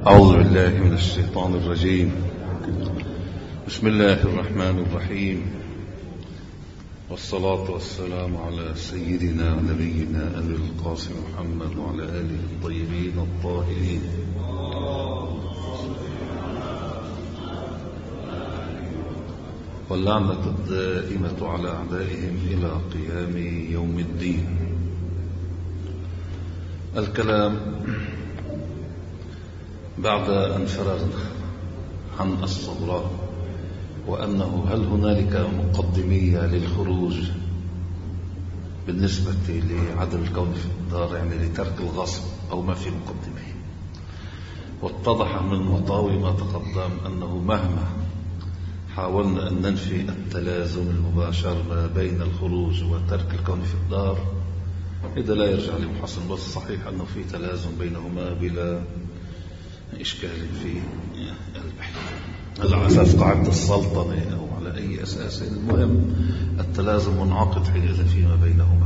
أعوذ بالله من الشيطان الرجيم. بسم الله الرحمن الرحيم، والصلاة والسلام على سيدنا نبينا أبي القاسم محمد وعلى آله الطيبين الطاهرين. واللعنة الدائمة على أعدائهم إلى قيام يوم الدين. الكلام بعد أن فرغنا عن الصغرى وأنه هل هنالك مقدمية للخروج بالنسبة لعدم الكون في الدار، يعني لترك الغصب، أو ما في مقدمية. واتضح من مطاوي ما تقدم أنه مهما حاولنا أن ننفي التلازم المباشر ما بين الخروج وترك الكون في الدار، إذا لا يرجع لمحصن. بس صحيح أنه في تلازم بينهما بلا إشكال في البحث على أساس قاعدة السلطنة أو على أي أساس. المهم التلازم منعقد حينئذ فيما بينهما.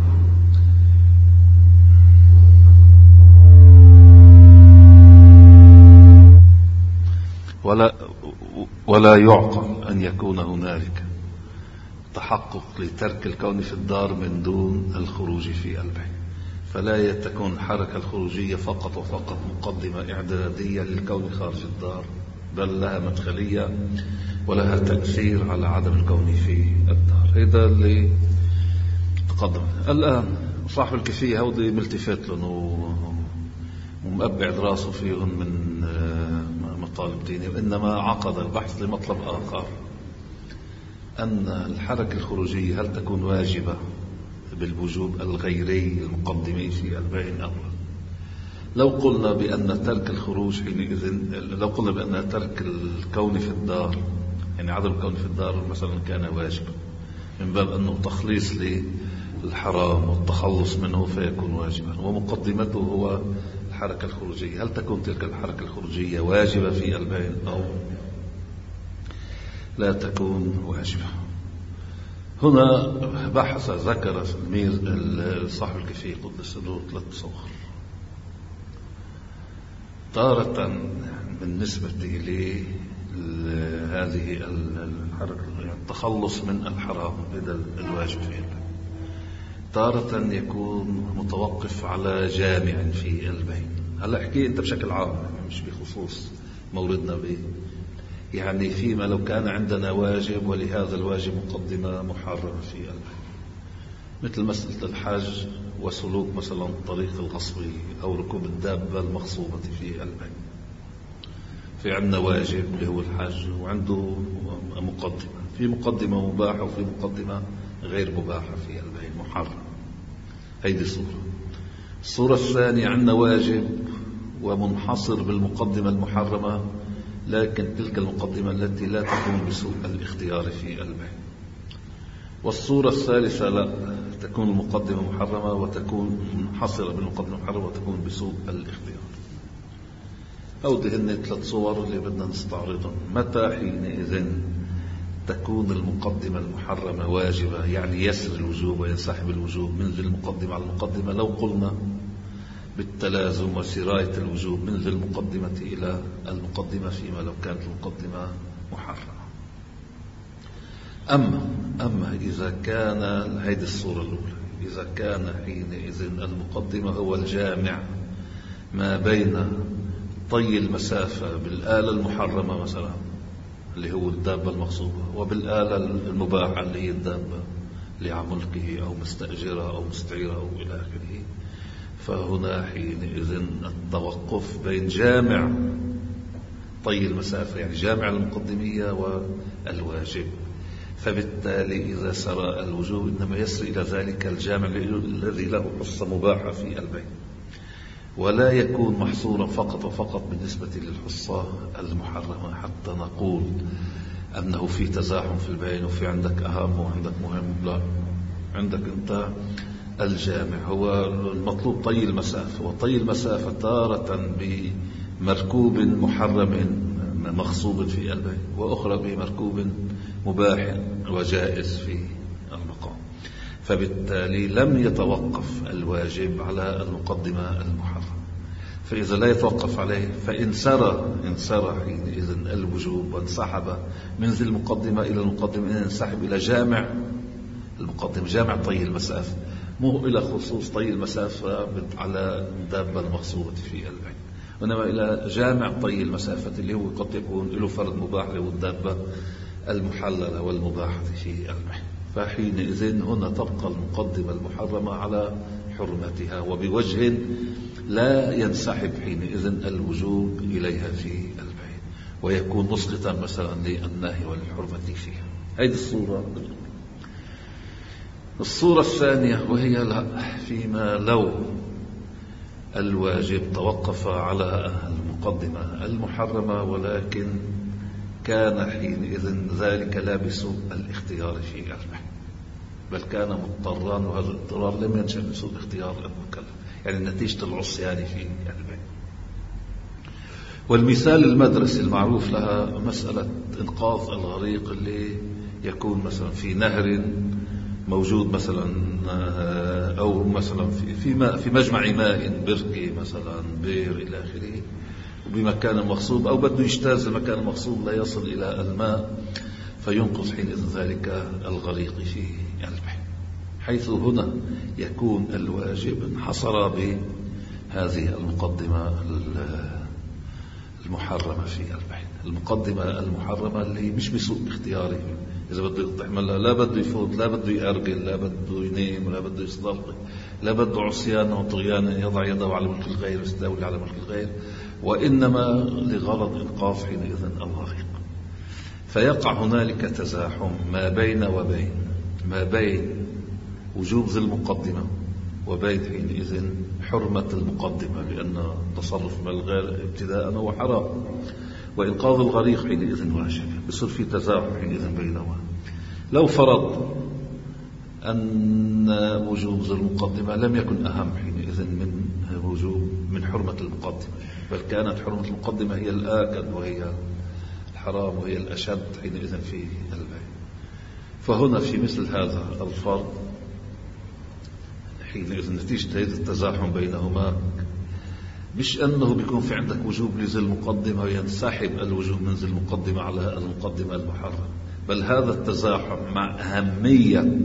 ولا يعقل أن يكون هنالك تحقق لترك الكون في الدار من دون الخروج في البحث. فلا تكون الحركة الخروجية فقط وفقط مقدمة إعدادية للكون خارج الدار، بل لها مدخلية ولها تأثير على عدم الكون في الدار. هذا اللي تقدم. الآن صاحب الكيفية هودي ملتفت لهم ومقبع راسه فيهم من مطالب ديني، وإنما عقد البحث لمطلب آخر، أن الحركة الخروجية هل تكون واجبة بالوجوب الغيري المقدمي في البين أول. لو قلنا بأن ترك الخروج حينئذ، لو قلنا بأن ترك الكون في الدار، يعني عدم الكون في الدار مثلا، كان واجبا من باب أنه تخليص للحرام والتخلص منه فيكون واجبا، ومقدمته هو الحركة الخروجية. هل تكون تلك الحركة الخروجية واجبة في البين أو لا تكون واجبة؟ هنا بحث ذكر صاحب الكيفية قدس له 3 صور. تارة بالنسبة لهذه الحركة التخلص من الحرام بدل الواجب في البين، تارة يكون متوقف على جامع في البين. هلا احكي انت بشكل عام مش بخصوص موردنا به. يعني فيما لو كان عندنا واجب ولهذا الواجب مقدمة محرمة في البين، مثل مسألة الحج وسلوك مثلا الطريق الغصبي أو ركوب الدابة المغصوبة في البين. في عندنا واجب اللي هو الحج وعنده مقدمة، في مقدمة مباحة وفي مقدمة غير مباحة في البين محرم. هيدي صورة. الصورة الثانية عندنا واجب ومنحصر بالمقدمة المحرمة، لكن تلك المقدمة التي لا تكون بسوء الاختيار في البين. والصورة الثالثة لا، تكون المقدمة محرمة وتكون منحصرة بالمقدمة المحرمة وتكون بسوء الاختيار. هودي هن 3 صور اللي بدنا نستعرضهم. متى حينئذ تكون المقدمة المحرمة واجبة، يعني يسر الوجوب وينسحب الوجوب من ذي المقدمة على المقدمة؟ لو قلنا بالتلازم وسراية الوجوب من ذي المقدمة إلى المقدمة فيما لو كانت المقدمة محرمة. أما إذا كان هذه الصورة الأولى، إذا كان حينئذ المقدمة هو الجامع ما بين طي المسافة بالآلة المحرمة مثلا اللي هو الدابة المغصوبة وبالآلة المباحة اللي هي الدابة لعملكه أو مستأجرة أو مستعيرة أو إلى آخره، فهنا حينئذ التوقف بين جامع طي المسافة، يعني جامع المقدمية والواجب. فبالتالي إذا سرى الوجوب إنما يسري إلى ذلك الجامع الذي له حصة مباحة في البين، ولا يكون محصورا فقط وفقط بالنسبة للحصة المحرمة، حتى نقول أنه في تزاحم في البين وفي عندك أهم وعندك مهم. لا، عندك أنت الجامع هو المطلوب طي المسافة، وطي المسافة تارة بمركوب محرم مغصوب في البين، وأخرى بمركوب مباح وجائز في المقام. فبالتالي لم يتوقف الواجب على المقدمة المحرمة. فإذا لا يتوقف عليه فإن سرى حينئذ الوجوب وانسحب من ذي المقدمة إلى المقدمة، ينسحب إلى جامع المقدمة، جامع طي المسافة، مو إلى خصوص طي المسافة على الدابة المغصوبة في البيع، وإنما إلى جامع طي المسافة اللي هو قد يكون له فرد مباح له الدابة المحللة والمباحة في البيع. فحينئذ هنا تبقى المقدمة المحرمة على حرمتها، وبوجه لا ينسحب حينئذ الوجوب إليها في البيع، ويكون مسقطا مثلا للنهي والحرمة فيها. هذه الصورة الثانية، وهي لا فيما لو الواجب توقف على المقدمة المحرمة ولكن كان حينئذ ذلك لابس الاختيار في البيع، بل كان مضطرا، وهذا الاضطرار لم ينشأ من سوء اختيار المكلف، يعني نتيجة العصيان في البيع. والمثال المدرسي المعروف لها مسألة إنقاذ الغريق اللي يكون مثلا في نهر موجود مثلا، أو مثلا في مجمع ماء، بركة مثلا، بير إلى آخره، بمكان مغصوب، أو بده يجتاز المكان المغصوب لا يصل إلى الماء، فينقذ حينئذ ذلك الغريق في البحر، حيث هنا يكون الواجب انحصر بهذه المقدمة المحرمة في البحر. المقدمة المحرمة اللي مش بسوء اختياره، إذا بده يحملها لا بده يفوت، لا بده يأرجل، لا بده ينام، ولا بده يستلقي، لا بده عصيان وطغيان يضع يده على ملك الغير ويستولي على ملك الغير، وإنما لغرض إنقاذ حينئذ الغريق. فيقع هنالك تزاحم ما بين وجوب ذي المقدمة وبين حينئذ حرمة المقدمة، لأن تصرف مال الغير ابتداء هو حرام، وإنقاذ الغريق حينئذ واجب، بصير في تزاحم حينئذ بينهما. لو فرض أن وجوب ذي المقدمة لم يكن أهم حينئذ من حرمة المقدمة، بل كانت حرمة المقدمة هي الآكد وهي الحرام وهي الأشد حينئذ في البيع، فهنا في مثل هذا الفرض حينئذ نتيجة هذا التزاحم بينهما، مش أنه بيكون في عندك وجوب لذي المقدمة وينسحب الوجوب من ذي المقدمة على المقدمة المحرمة، بل هذا التزاحم مع أهمية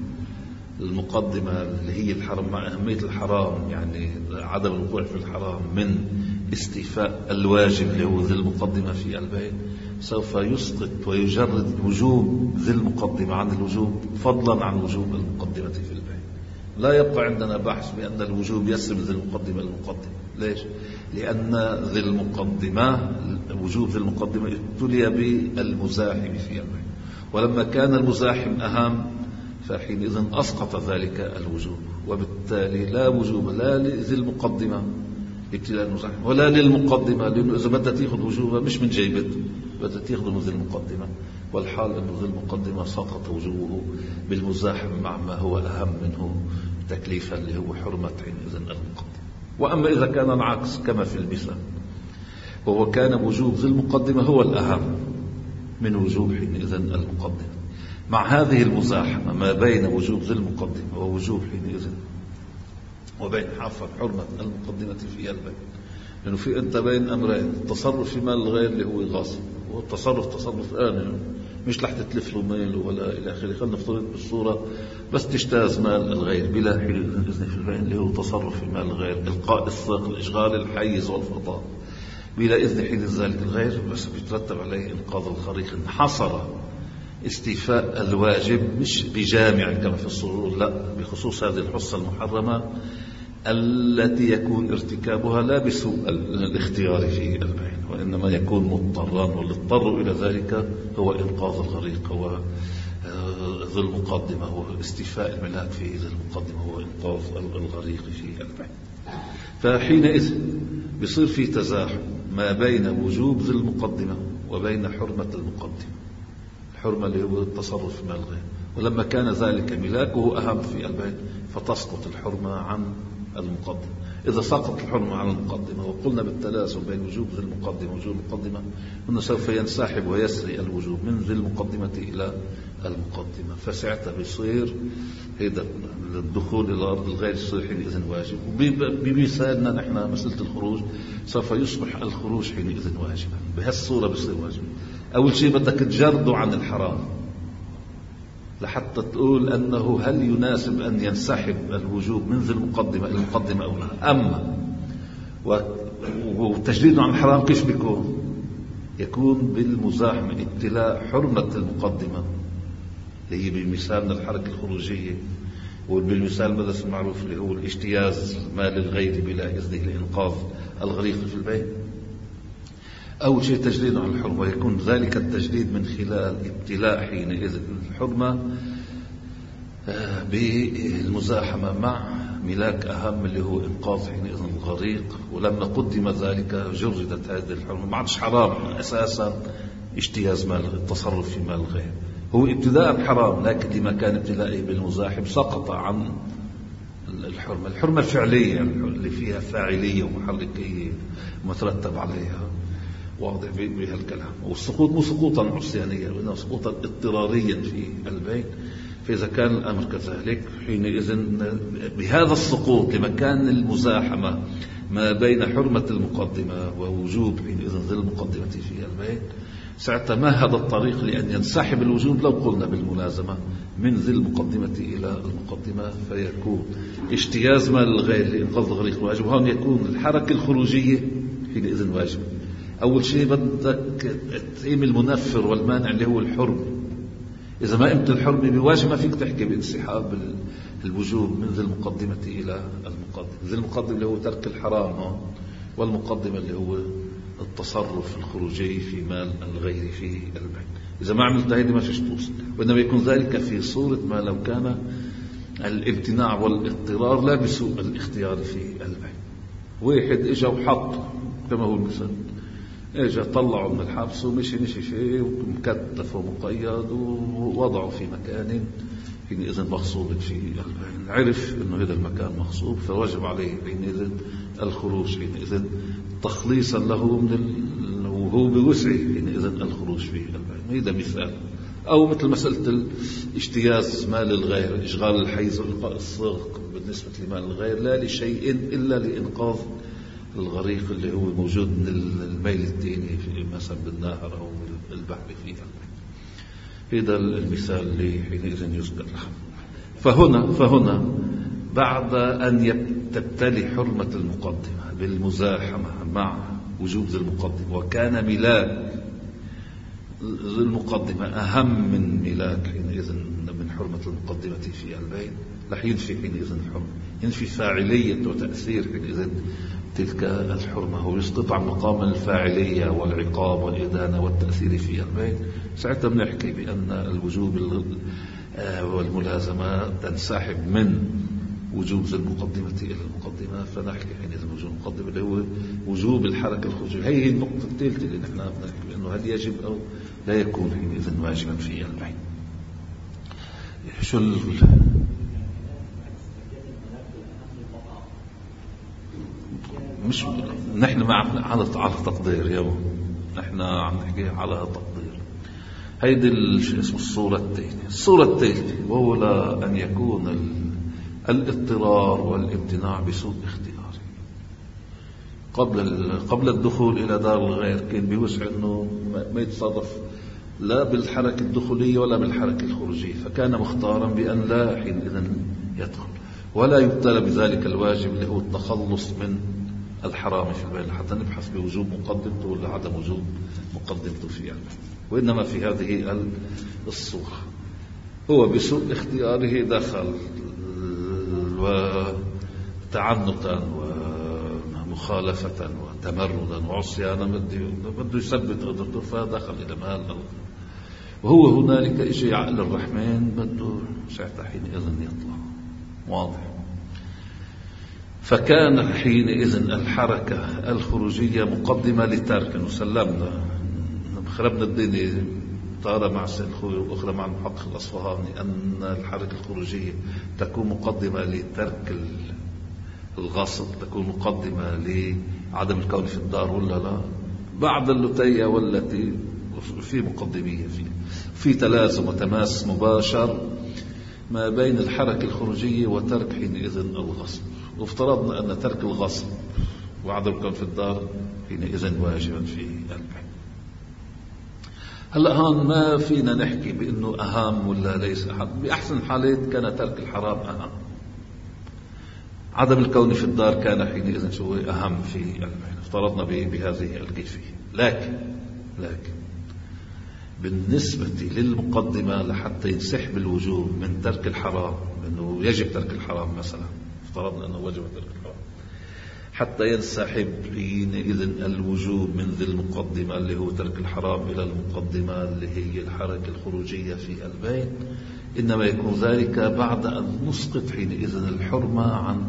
المقدمة اللي هي الحرام، مع أهمية الحرام، يعني عدم الوقوع في الحرام من استيفاء الواجب اللي هو ذي المقدمة في البيع، سوف يسقط ويجرد وجوب ذي المقدمة عن الوجوب، فضلا عن وجوب المقدمة في البيع. لا يبقى عندنا بحث بأن الوجوب يسلم ذي المقدمة المقدمة. ليش؟ لأن ذي المقدمة، وجوب ذي المقدمة ابتلي بالمزاحم في البيع، ولما كان المزاحم أهم فحينئذ أسقط ذلك الوجوب، وبالتالي لا وجوب لا لذي المقدمة ابتلاء المزاحم ولا للمقدمة، لأنه إذا بدأت تأخذ وجوبها مش من جيبته، بدأت تأخذ من ذي المقدمة، والحال أنه ذي المقدمة سقط وجوبه بالمزاحم مع ما هو أهم منه تكليفا اللي هو حرمة حينئذ المقدمة. وأما إذا كان العكس كما في المثال، وهو كان وجوب ذي المقدمة هو الأهم من وجوب حينئذ المقدمة، مع هذه المزاحمة ما بين وجوب ذي المقدمة ووجوب حينئذ وبين حرمة المقدمة في البيع، لأنه في أنت بين أمرين، التصرف في مال الغير اللي هو غاصب، والتصرف تصرف آمن، مش رح تتلف له ماله ولا إلى آخره. خلينا نفترض بالصورة بس تجتاز مال الغير بلا إذن في البيع اللي هو تصرف في مال الغير، إلقاء الساق، الإشغال، الحيز والفضاء بلا إذن حين ذلك الغير، بس بيترتب عليه إنقاذ الغريق. انحصر استيفاء الواجب مش بجامع كما في الصرور، لا، بخصوص هذه الحصة المحرمة التي يكون ارتكابها لا بسوء الاختيار في البيع، وإنما يكون مضطرا، والاضطر إلى ذلك هو إنقاذ الغريق، هو ذي المقدمة، هو استيفاء الملاك في ذي المقدمة، هو إنقاذ الغريق في البيع. فحينئذ بصير في تزاحم ما بين وجوب ذي المقدمة وبين حرمة المقدمة، الحرمة اللي هو التصرف في مال الغير، ولما كان ذلك ملاكه أهم في البيع فتسقط الحرمة عن المقدم. إذا سقط الحرمة عن المقدمة وقلنا بالتلازم بين وجوب ذي المقدمة ووجوب المقدمة، أنه سوف ينسحب ويسري الوجوب من ذي المقدمة إلى المقدمة، فساعتها بيصير هذا الدخول إلى أرض الغير يصير حينئذ واجب. وبمثالنا نحن مسألة الخروج سوف يصبح الخروج حينئذ واجبا، بهالصورة بيصير واجب. أول شيء بدك تجرده عن الحرام لحتى تقول أنه هل يناسب أن ينسحب الوجوب من ذي المقدمة إلى المقدمة أو لا. أما وتجريده عن الحرام كيف بيكون؟ يكون بالمزاحمة، ابتلاء حرمة المقدمة اللي هي بمثالنا الحركة الخروجية، وبالمثال المدرسة المعروف اللي هو الاجتياز مال الغير بلا إذنه لإنقاذ الغريق في البيت. أول شيء تجريد عن الحرمة، ويكون ذلك التجريد من خلال ابتلاء حينئذ الحرمة بالمزاحمة مع ملاك أهم اللي هو إنقاذ حينئذ الغريق. ولما قدم ذلك جردت هذه الحرمة، ما عادش حرام أساسا اجتياز مال التصرف في مال الغير، هو ابتداء حرام، لكن لما كان ابتلائه بالمزاحم سقط عن الحرمة الفعلية اللي فيها فاعلية ومحركية مترتب عليها، واضح بهالكلام. والسقوط مو سقوطا عصيانيا وإنما سقوطا اضطراريا في البيت. فإذا كان الأمر كذلك حينئذ بهذا السقوط لمكان المزاحمة ما بين حرمة المقدمة ووجوب حينئذ ذي المقدمة في البيت، ساعتها ما هذا الطريق لأن ينسحب الوجوب لو قلنا بالملازمة من ذي المقدمة إلى المقدمة، فيكون اجتياز مال الغير لإنقاذ الغريق واجب. وهون يكون الحركة الخروجية حينئذ واجب. أول شيء بدك تقيم المنفر والمانع اللي هو الحرم. إذا ما قمت الحرمة بواجب ما فيك تحكي بانسحاب الوجوب من ذي المقدمة إلى المقدمة. ذي المقدمة اللي هو ترك الحرام، والمقدمة اللي هو التصرف الخروجي في مال الغير في البيت. إذا ما عملت هيدي ما فيش توصل، وإنما يكون ذلك في صورة ما لو كان الامتناع والاضطرار لا بسوء الاختيار في البيت. واحد اجا وحط كما هو المثال، اجا طلعه من الحبس ومشي فيه ومكتف ومقيد ووضعه في مكان حينئذ مغصوب في البيت، عرف انه هذا المكان مغصوب فوجب عليه حينئذ الخروج حينئذ تخليصا له من وهو بوسعه حينئذ الخروج في البيت. هذا مثال. أو مثل مسألة اجتياز مال الغير، إشغال الحيز وإلقاء الصغق بالنسبة لمال الغير لا لشيء إلا لإنقاذ الغريق اللي هو موجود من الميل الديني في مثلا بالنهر أو البحر فيها. هذا المثال اللي حينئذ يذكر له. فهنا بعد أن تبتلي حرمة المقدمة بالمزاحمة مع وجوب ذي المقدمة، وكان ملاك المقدمة أهم من ملاك حينئذ من حرمة المقدمة في البيت، رح ينفي حينئذ الحرمة، ينفي فاعلية وتأثير حينئذ تلك الحرمة، ويسقط عن مقام الفاعلية والعقاب والإدانة والتأثير في البيت. ساعتها بنحكي بأن الوجوب والملازمة تنسحب من وجوب ذي المقدمة إلى المقدمة، فنحكي حينئذ وجوب المقدمة اللي هو وجوب الحركة الخروجية. هي النقطة الثالثة اللي نحن بنحكي بأنه هل يجب أو لا يكون حينئذ واجبا في البيت. شو مش نحن ما على تقدير يوم، نحن عم نحكي على تقدير. هيدي اسمه الصورة الثالثة. الصورة الثالثة وهو أن يكون الاضطرار والامتناع بسوء اختياري. قبل الدخول إلى دار الغير كان بوسع أنه ما يتصرف لا بالحركة الدخولية ولا بالحركة الخروجية، فكان مختارا بأن لا حينئذ يدخل ولا يبتلى بذلك الواجب اللي هو التخلص من الحرام في البيت، حتى نبحث بوجوب مقدمته ولا عدم وجوب مقدمته في البيت. وإنما في هذه الصورة هو بسوء اختياره دخل وتعنتا ومخالفة وتمردا وعصيانا بده يثبت قدرته، فدخل إلى مال وهو هنالك إشي عقل الرحمن بده ساعتها حينئذ يطلع. واضح. فكان حينئذ الحركة الخروجية مقدمة لترك، وسلمنا خربنا الدنيا طارة مع السيد الخوي وأخرى مع المحقق الأصفهاني أن الحركة الخروجية تكون مقدمة لترك الغصب تكون مقدمة لعدم الكون في الدار ولا لا؟ بعد اللتية والتي في مقدمية في تلازم وتماس مباشر ما بين الحركة الخروجية وترك حينئذ الغصب. وافترضنا أن ترك الغصب وعدم الكون في الدار حينئذ واجبا في البيع. هلأ هون ما فينا نحكي بأنه أهم ولا ليس أهم. بأحسن الحالات كان ترك الحرام أهم، عدم الكون في الدار كان حينئذ شو أهم في البيع. افترضنا بهذه الكيفية. لكن بالنسبة للمقدمة لحتى ينسحب الوجوب من ترك الحرام، أنه يجب ترك الحرام مثلا، افترضنا أنه وجب ترك الحرام، حتى ينسحب حينئذ الوجوب من ذي المقدمة اللي هو ترك الحرام إلى المقدمة اللي هي الحركة الخروجية في البيت، إنما يكون ذلك بعد أن نسقط حينئذ الحرمة عن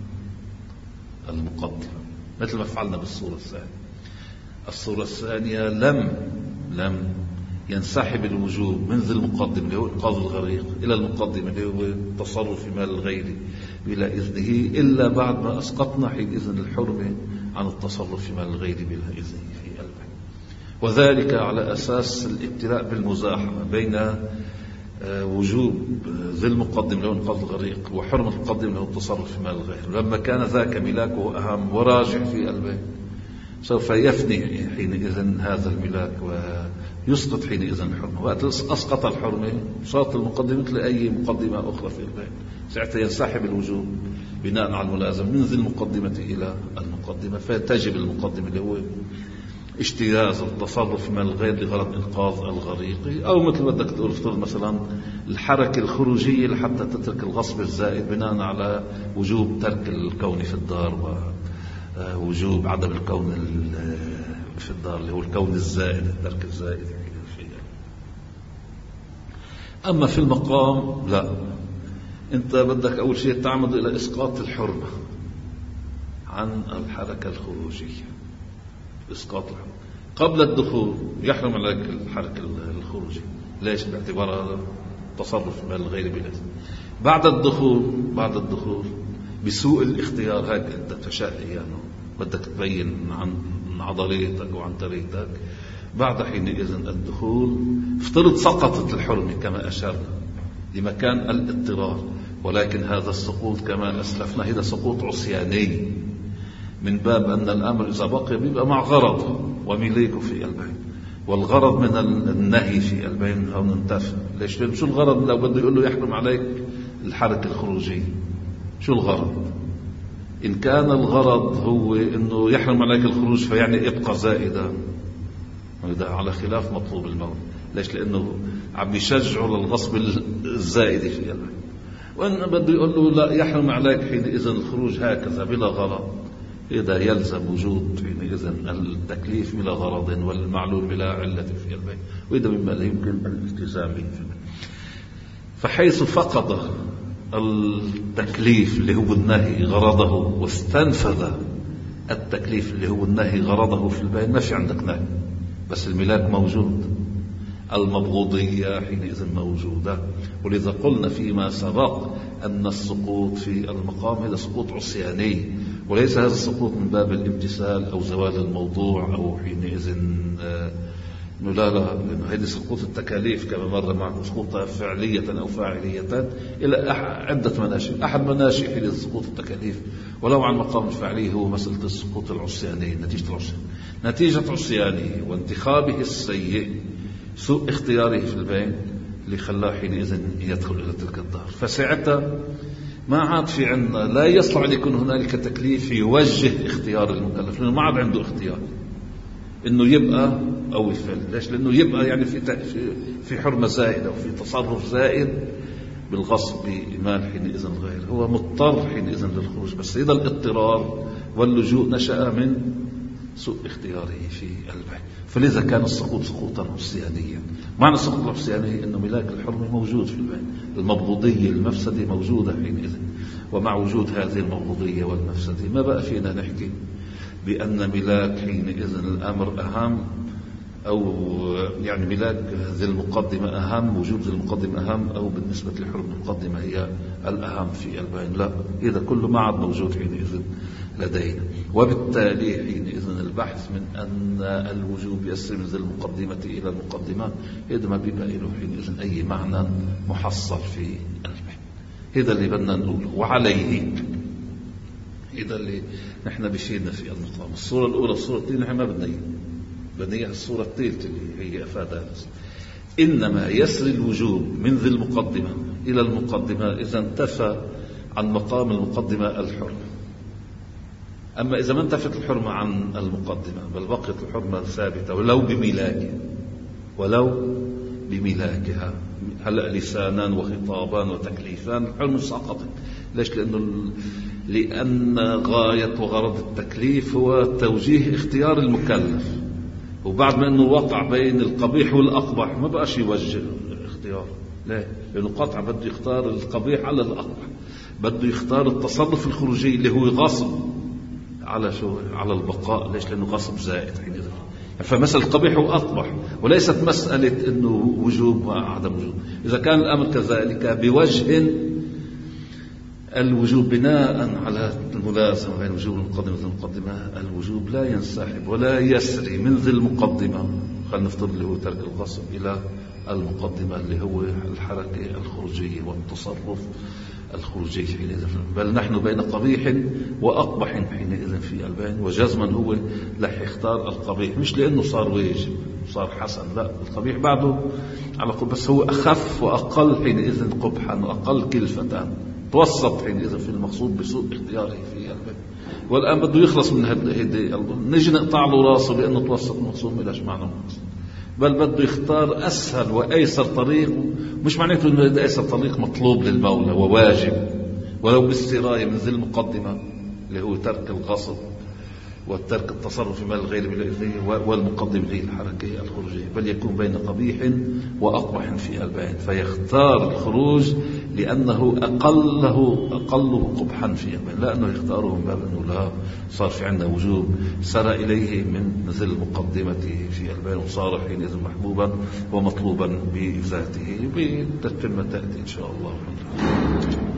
المقدمة، مثل ما فعلنا بالصورة الثانية. الصورة الثانية لم ينسحب الوجوب من ذي المقدم اللي هو إنقاذ الغريق إلى المقدم اللي هو التصرف في مال الغير بلا إذنه، إلا بعد ما أسقطنا حينئذ الحرمة عن التصرف في مال الغير بلا إذنه في البيع. وذلك على أساس الابتلاء بالمزاحمة بين وجوب ذي المقدم اللي هو إنقاذ الغريق وحرمة المقدم اللي هو التصرف في مال الغير. لما كان ذاك ملاكه أهم وراجع في البيع، سوف يفني حينئذ هذا الملاك ويسقط حينئذ الحرمة. وقت أسقط الحرمة صارت المقدمة مثل أي مقدمة أخرى في البيع، ساعتها ينسحب الوجوب بناء على الملازم من ذي المقدمة إلى المقدمة، فتجب المقدمة اللي هو اجتياز التصرف من الغير لغرض إنقاذ الغريق، أو مثل ما بدك تقول افترض مثلا الحركة الخروجية لحتى تترك الغصب الزائد بناء على وجوب ترك الكون في الدار ووجوب عدم الكون في الدار اللي هو الكون الزائد، الترك الزائد. أما في المقام لا، أنت بدك أول شيء تعمد إلى إسقاط الحرمة عن الحركة الخروجية. إسقاط الحرمة قبل الدخول يحرم عليك الحركة الخروجية، ليش؟ باعتبارها تصرف مال الغير بالإذن. بعد الدخول بسوء الاختيار، هيك أنت تشاء يعني بدك تبين عن عضليتك وعن تريتك، بعد حينئذ الدخول افترض سقطت الحرمة كما أشرنا لمكان الاضطرار، ولكن هذا السقوط كما أسلفنا هذا سقوط عصياني من باب أن الأمر إذا بقي بيبقى مع غرض ومليكه في البين، والغرض من النهي في البين هون انتفى. ليش؟ شو الغرض لو بده يقول له يحرم عليك الحركة الخروجية؟ شو الغرض؟ إن كان الغرض هو إنه يحرم عليك الخروج فيعني ابقى زائدا، وده على خلاف مطلوب الموت. ليش؟ لأنه عم يشجعه للغصب الزائد في البين. وإن بده يقول له لا يحرم عليك حينئذ الخروج هكذا بلا غرض، إذا يلزم وجود حينئذ التكليف بلا غرض والمعلول بلا علة في البيت، وإذا مما لا يمكن الالتزام به. فحيث فقد التكليف اللي هو النهي غرضه واستنفذ التكليف اللي هو النهي غرضه في البيت، ما في عندك نهي، بس الملاك موجود، المبغوضية حينئذ موجودة. ولذا قلنا فيما سبق أن السقوط في المقام هذا سقوط عصياني، وليس هذا السقوط من باب الامتثال أو زوال الموضوع أو حينئذ لا، لأنه هذا سقوط التكاليف كما مر معكم، سقوط فعلية أو فاعلية إلى عدة مناشئ. أحد مناشئ حين سقوط التكاليف ولو عن مقام الفعلي هو مسألة السقوط العصياني، نتيجة عصيانه وانتخابه السيء، سوء اختياره في البين اللي خلاه حينئذ يدخل إلى تلك الدار. فساعتها ما عاد في عندنا، لا يصلح أن يكون هنالك تكليف يوجه اختيار المكلف، لأنه ما عاد عنده اختيار إنه يبقى أو يفعل. ليش؟ لأنه يبقى يعني في حرمة زائدة وفي تصرف زائد بالغصب بمال حينئذ الغير، هو مضطر حينئذ للخروج، بس إذا الاضطرار واللجوء نشأ من سوء اختياره في البيع. فلذا كان السقوط سقوطا عصيانيا. معنى السقوط العصياني أنه ملاك الحرمة موجود في البيع، المبغوضية المفسدة موجودة حينئذ، ومع وجود هذه المبغوضية والمفسدة ما بقى فينا نحكي بأن ملاك حينئذ الأمر أهم أو يعني ملاك ذي المقدمة أهم، وجود ذي المقدمة أهم، أو بالنسبة لحرمة المقدمة هي الأهم في البين. لا، إذا كله ما عاد موجود حينئذ لدينا. وبالتالي حينئذ البحث من أن الوجوب يسري من ذي المقدمة إلى المقدمة، إذا ما بيبقى له حينئذ أي معنى محصل في البين. هذا اللي بدنا نقوله. وعليه هذا اللي نحن بشيدنا في المقام. الصورة الأولى الصورة الثانية نحن ما بدنا إياها الصورة الثالثة اللي هي أفادها. إنما يسري الوجوب من ذي المقدمة إلى المقدمة إذا انتفى عن مقام المقدمة الحرمة. أما إذا ما انتفت الحرمة عن المقدمة بل بقيت الحرمة ثابتة ولو بملاكها، هلأ لسانان وخطابان وتكليفان، الحرمة سقطت. ليش؟ لأن غاية وغرض التكليف هو توجيه اختيار المكلف، وبعد ما أنه وقع بين القبيح والأقبح ما بقاش يوجه الاختيار. ليه؟ لأنه قطع بده يختار القبيح على الأقبح، بده يختار التصرف الخروجي اللي هو غصب على البقاء. ليش؟ لأنه غصب زائد حينئذ. فمثل القبيح وأقبح، وليست مسألة أنه وجوب وعدم وجوب. إذا كان الأمر كذلك بوجه الوجوب بناء على الملازمة بين وجوب المقدمة والمقدمة، الوجوب لا ينسحب ولا يسري من ذي المقدمة، خلينا نفترض اللي هو ترك الغصب، إلى المقدمة اللي هو الحركة الخروجية والتصرف الخروجي حينئذ. بل نحن بين قبيح وأقبح حينئذ في البين، وجزما هو رح يختار القبيح، مش لأنه صار واجب صار حسن، لا، القبيح بعده على قول، بس هو أخف وأقل حينئذ قبحا وأقل كلفة، توسط حينئذ في المقصود بسوء اختياره في البين. والآن بده يخلص من هيدي، نجي نقطع له راسه لأنه توسط المقصود، ملاش معنى المقصود، بل بده يختار أسهل وأيسر طريق. مش معناته أنه هذا أيسر طريق مطلوب للمولى وواجب، ولو بالسراية من ذي المقدمة اللي هو ترك الغصب والترك التصرف في مال الغير، والمقدم هي الحركة الخروجية، بل يكون بين قبيح وأقبح في البين، فيختار الخروج لأنه أقله قبحا في البين، لا أنه يختاره من باب أنه لا صار في عندنا وجوب سار إليه من ذي المقدمة في البين، وصار حينئذ محبوبا ومطلوبا بذاته. بتتم تأتي إن شاء الله.